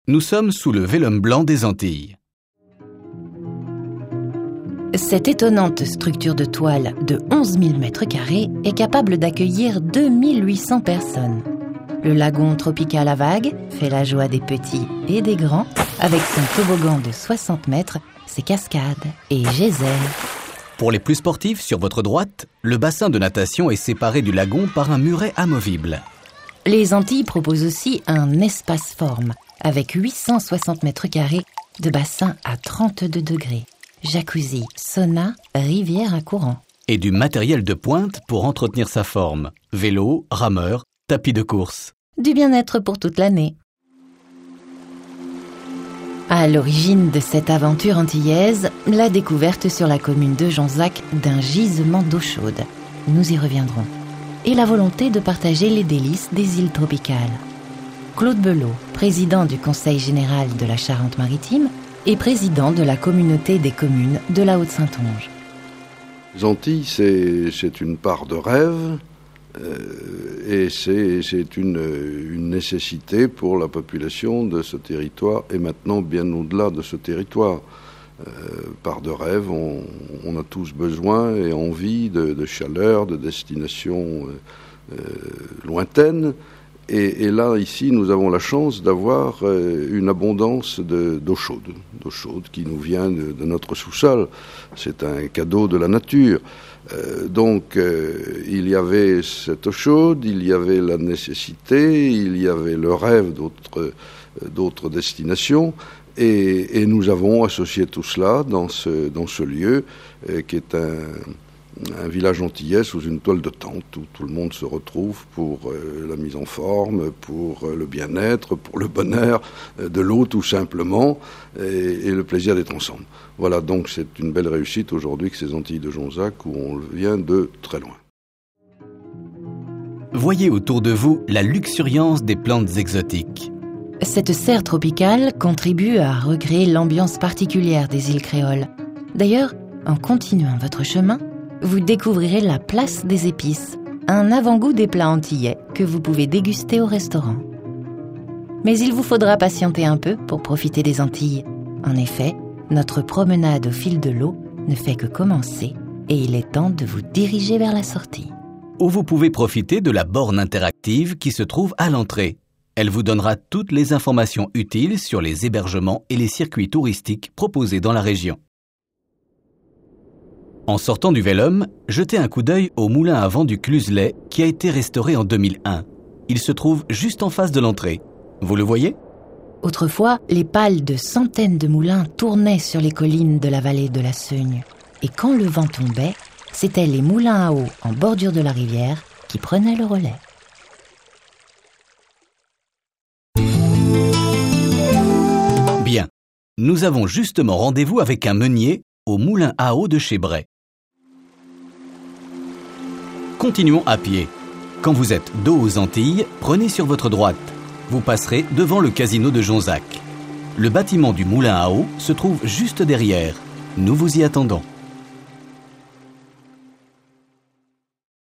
Nous sommes sous le vélum blanc des Antilles. Cette étonnante structure de toile de 11 000 m² est capable d'accueillir 2800 personnes. Le lagon tropical à vagues fait la joie des petits et des grands, avec son toboggan de 60 mètres, ses cascades et geysers. Pour les plus sportifs, sur votre droite, le bassin de natation est séparé du lagon par un muret amovible. Les Antilles proposent aussi un espace-forme, avec 860 m² de bassin à 32 degrés. Jacuzzi, sauna, rivière à courant. Et du matériel de pointe pour entretenir sa forme. Vélo, rameur, tapis de course. Du bien-être pour toute l'année. À l'origine de cette aventure antillaise, la découverte sur la commune de Jonzac d'un gisement d'eau chaude. Nous y reviendrons. Et la volonté de partager les délices des îles tropicales. Claude Belot, président du Conseil général de la Charente-Maritime et président de la communauté des communes de la Haute-Saintonge. Les Antilles, c'est une part de rêve et c'est une nécessité pour la population de ce territoire et maintenant bien au-delà de ce territoire. Part de rêve, on a tous besoin et envie de chaleur, de destinations lointaines. Et là, ici, nous avons la chance d'avoir une abondance d'eau chaude qui nous vient de notre sous-sol. C'est un cadeau de la nature. Donc, il y avait cette eau chaude, il y avait la nécessité, il y avait le rêve d'autres destinations. Et nous avons associé tout cela dans ce lieu qui est un village antillais sous une toile de tente où tout le monde se retrouve pour la mise en forme, pour le bien-être, pour le bonheur de l'eau tout simplement et le plaisir d'être ensemble. Voilà, donc c'est une belle réussite aujourd'hui que ces Antilles de Jonzac où on vient de très loin. Voyez autour de vous la luxuriance des plantes exotiques. Cette serre tropicale contribue à recréer l'ambiance particulière des îles créoles. D'ailleurs, en continuant votre chemin, vous découvrirez la place des épices, un avant-goût des plats antillais que vous pouvez déguster au restaurant. Mais il vous faudra patienter un peu pour profiter des Antilles. En effet, notre promenade au fil de l'eau ne fait que commencer et il est temps de vous diriger vers la sortie. Où vous pouvez profiter de la borne interactive qui se trouve à l'entrée. Elle vous donnera toutes les informations utiles sur les hébergements et les circuits touristiques proposés dans la région. En sortant du vélum, jetez un coup d'œil au moulin à vent du Cluselet qui a été restauré en 2001. Il se trouve juste en face de l'entrée. Vous le voyez ? Autrefois, les pales de centaines de moulins tournaient sur les collines de la vallée de la Seugne. Et quand le vent tombait, c'étaient les moulins à eau en bordure de la rivière qui prenaient le relais. Bien, nous avons justement rendez-vous avec un meunier au moulin à eau de chez Bray. Continuons à pied. Quand vous êtes dos aux Antilles, prenez sur votre droite. Vous passerez devant le casino de Jonzac. Le bâtiment du moulin à eau se trouve juste derrière. Nous vous y attendons.